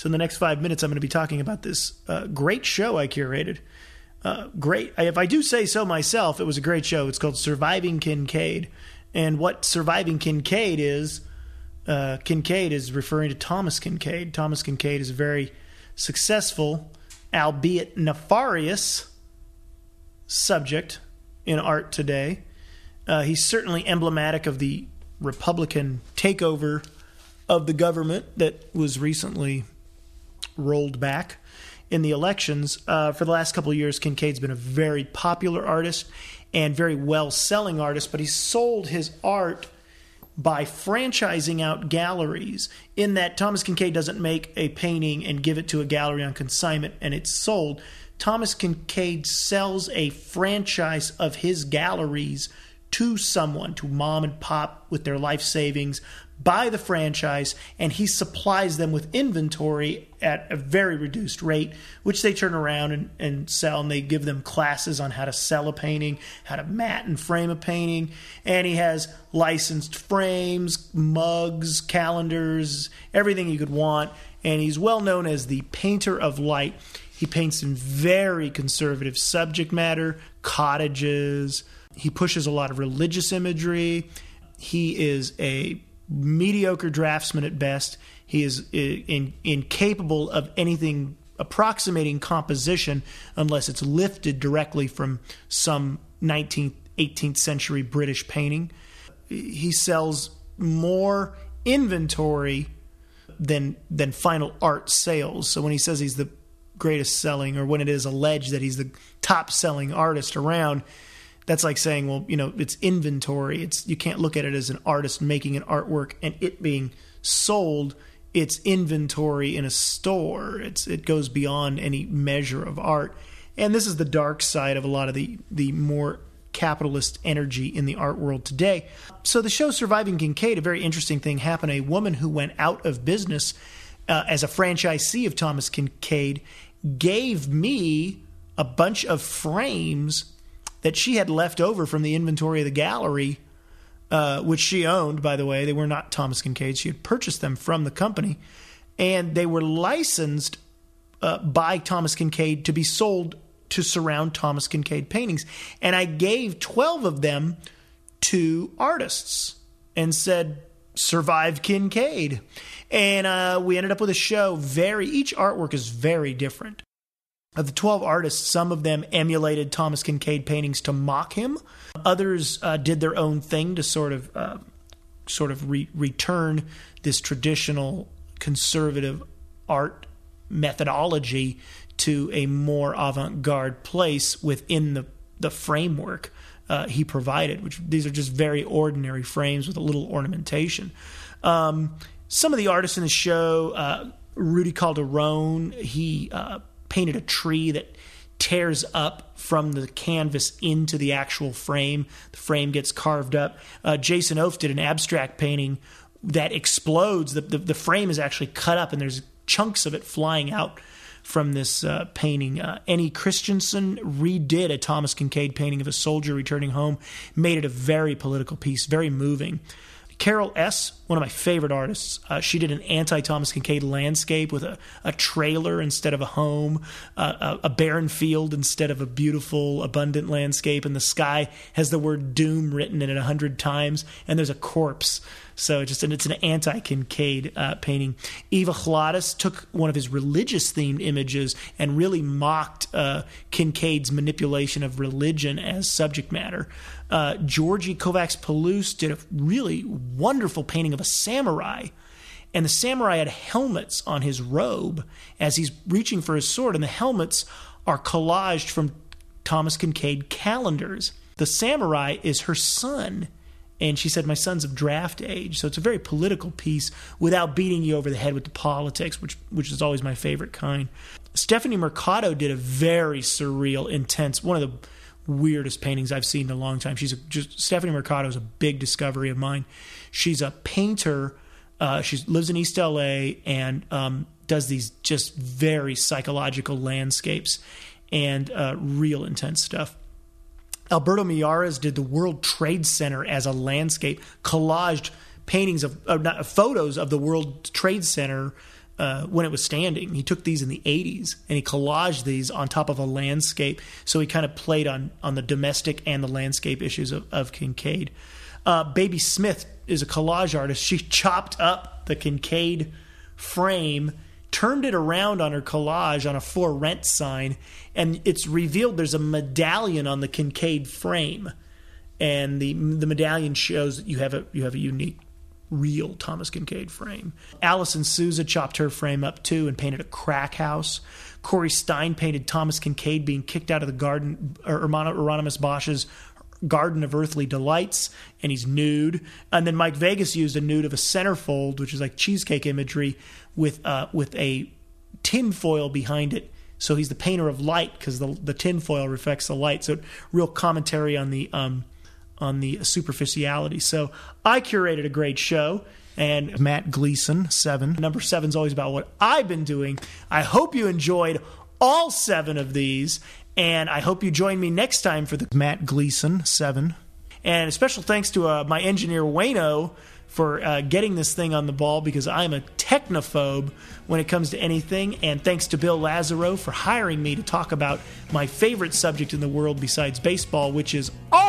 So in the next 5 minutes, I'm going to be talking about this great show I curated. Great. If I do say so myself, it was a great show. It's called Surviving Kincaid. And what Surviving Kincaid is referring to Thomas Kinkade. Thomas Kinkade is a very successful, albeit nefarious, subject in art today. He's certainly emblematic of the Republican takeover of the government that was recently rolled back in the elections. For the last couple of years, Kincaid's been a very popular artist and very well-selling artist, but he sold his art by franchising out galleries, in that Thomas Kinkade doesn't make a painting and give it to a gallery on consignment and it's sold. Thomas Kinkade sells a franchise of his galleries to someone, to mom and pop with their life savings, buy the franchise, and he supplies them with inventory at a very reduced rate, which they turn around and sell, and they give them classes on how to sell a painting, how to mat and frame a painting, and he has licensed frames, mugs, calendars, everything you could want, and he's well known as the painter of light. He paints in very conservative subject matter, cottages. He pushes a lot of religious imagery. He is a mediocre draftsman at best. He is incapable of anything approximating composition unless it's lifted directly from some 19th, 18th century British painting. He sells more inventory than final art sales. So when he says he's the greatest selling, or when it is alleged that he's the top selling artist around, that's like saying, well, it's inventory. You can't look at it as an artist making an artwork and it being sold. It's inventory in a store. It goes beyond any measure of art. And this is the dark side of a lot of the more capitalist energy in the art world today. So the show Surviving Kinkade, a very interesting thing happened. A woman who went out of business as a franchisee of Thomas Kinkade gave me a bunch of frames that she had left over from the inventory of the gallery, which she owned, by the way. They were not Thomas Kinkade. She had purchased them from the company, and they were licensed by Thomas Kinkade to be sold to surround Thomas Kinkade paintings. And I gave 12 of them to artists and said, survive Kinkade. And we ended up with a show. Each artwork is very different. Of the 12 artists, some of them emulated Thomas Kinkade paintings to mock him. Others did their own thing to sort of return this traditional conservative art methodology to a more avant-garde place within the framework he provided, which these are just very ordinary frames with a little ornamentation. Some of the artists in the show, Rudy Calderon, he painted a tree that tears up from the canvas into the actual frame. The frame gets carved up. Jason Oaf did an abstract painting that explodes. The frame is actually cut up, and there's chunks of it flying out from this painting. Annie Christensen redid a Thomas Kinkade painting of a soldier returning home, made it a very political piece, very moving. Carol S., one of my favorite artists, she did an anti-Thomas Kinkade landscape with a trailer instead of a home, a barren field instead of a beautiful, abundant landscape, and the sky has the word doom written in it 100 times, and there's a corpse. So it's an anti-Kinkade painting. Eva Chladis took one of his religious-themed images and really mocked Kincaid's manipulation of religion as subject matter. Georgi Kovacs-Palouse did a really wonderful painting of a samurai, and the samurai had helmets on his robe as he's reaching for his sword, and the helmets are collaged from Thomas Kinkade calendars. The samurai is her son, and she said, my son's of draft age. So it's a very political piece without beating you over the head with the politics, which is always my favorite kind. Stephanie Mercado did a very surreal, intense, one of the weirdest paintings I've seen in a long time. Stephanie Mercado is a big discovery of mine. She's a painter. She lives in East LA and does these just very psychological landscapes and real intense stuff. Alberto Miyares did the World Trade Center as a landscape, collaged paintings of photos of the World Trade Center when it was standing. He took these in the 80s and he collaged these on top of a landscape. So he kind of played on the domestic and the landscape issues of Kincaid. Baby Smith is a collage artist. She chopped up the Kincaid frame, turned it around on her collage on a for rent sign, and it's revealed there's a medallion on the Kincaid frame. And the medallion shows that you have a unique, real Thomas Kincaid frame. Alison Souza chopped her frame up too and painted a crack house. Corey Stein painted Thomas Kincaid being kicked out of the garden, or Hieronymus Bosch's Garden of Earthly Delights, and he's nude. And then Mike Vegas used a nude of a centerfold, which is like cheesecake imagery, with a tinfoil behind it. So he's the painter of light because the tinfoil reflects the light. So real commentary on the superficiality. So I curated a great show, and Matt Gleason, 7. Number 7 is always about what I've been doing. I hope you enjoyed all 7 of these, and I hope you join me next time for the Matt Gleason, 7. And a special thanks to my engineer, Wayno, for getting this thing on the ball, because I'm a technophobe when it comes to anything. And thanks to Bill Lazaro for hiring me to talk about my favorite subject in the world besides baseball, which is art.